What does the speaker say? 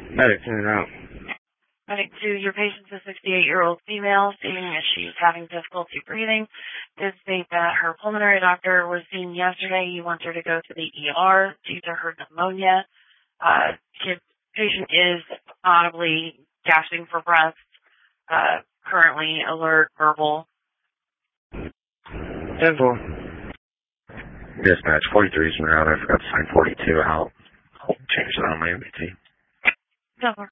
Medic, in and out. Medic 2, your patient's a 68-year-old female stating that she's having difficulty breathing. Did state that her pulmonary doctor was seen yesterday. He wants her to go to the ER due to her pneumonia. Patient is audibly gasping for breath, currently alert, verbal. 10-4. Dispatch, 43 is en route. I forgot to sign 42 out. I'll change that on my MBT. 10-4.